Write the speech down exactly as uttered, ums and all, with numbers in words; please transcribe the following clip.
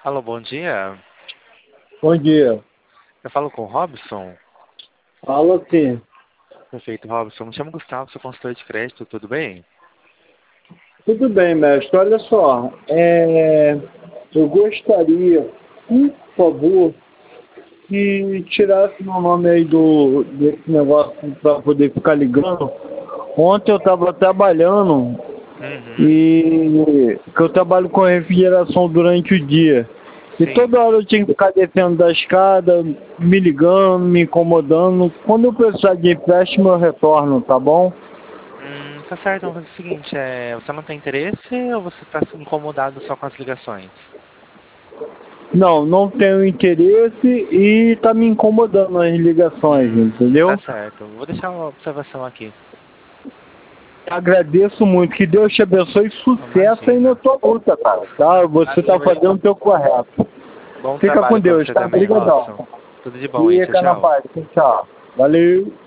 Alô, bom dia. Bom dia. Eu falo com o Robson. Fala sim. Perfeito, Robson. Me chamo Gustavo, sou consultor de crédito, tudo bem? Tudo bem, mestre. Olha só, é, eu gostaria, por favor, que tirasse meu nome aí do, desse negócio para poder ficar ligando. Ontem eu estava trabalhando Uhum. e que eu trabalho com refrigeração durante o dia. E Sim. toda hora eu tinha que ficar descendo da escada, me ligando, me incomodando. Quando eu precisar de empréstimo, eu retorno, tá bom? Hum, tá certo, vamos fazer o seguinte, é, você não tem interesse ou você está incomodado só com as ligações? Não, não tenho interesse e tá me incomodando as ligações, Hum, tá entendeu? certo. Vou deixar uma observação aqui. Agradeço muito, que Deus te abençoe e sucesso aí na Imagina. tua luta, cara, tá? Você tá Valeu fazendo aí. o teu correto. Bom Fica com trabalho para Deus, você tá? também, Robson. Obrigadão. Tudo de bom aí, tchau, Fica na tchau. paz, tchau. Valeu.